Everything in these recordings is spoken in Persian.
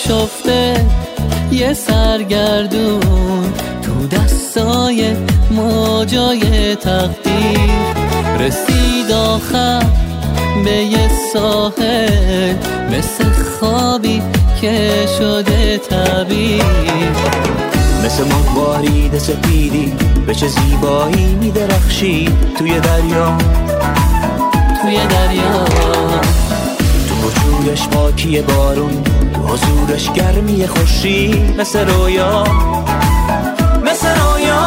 آشفته یه سرگردون تو دستای موجای تقدیر، رسید آخر به یه ساحل مثل خوابی که شده تعبیر. مثل مروارید سپیدی به چه زیبایی میدرخشی توی دریا، توی دریا. تو وجودش پاکی بارون، تو حضورش گرمی خورشید، مثل رویا، مثل رویا.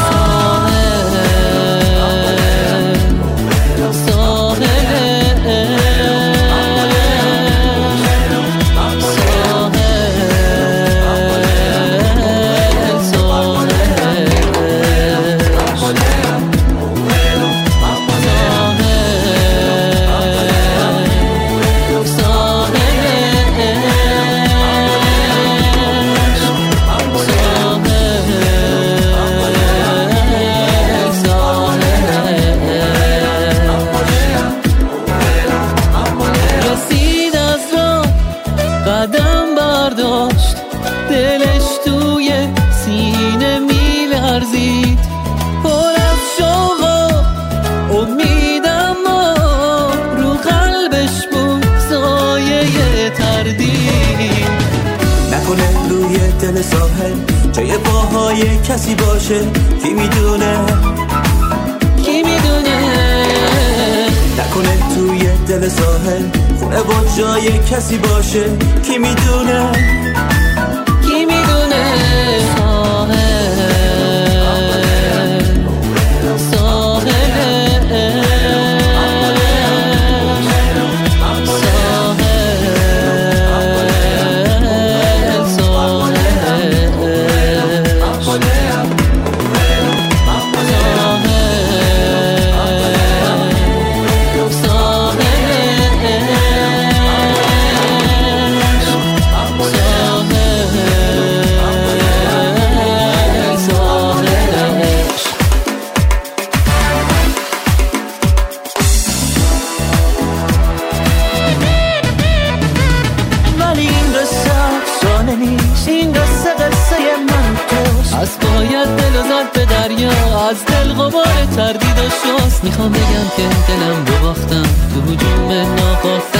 قدم برداشت دلش توی سینه میلرزید، پر از شوق و امیدم رو قلبش بود سایه تردید. نکنه روی دل ساحل جای پاهای کسی باشه، کی میدونه، کی میدونه. نکنه توی دل ساحل خونه با جای کسی باشه، کی میدونه، کی میدونه. این قصه من توست، از باید دل و زد به دریا، از دل غبار تردید و شست. میخوام بگم که دلم رو باختم تو هجوم ناخواسته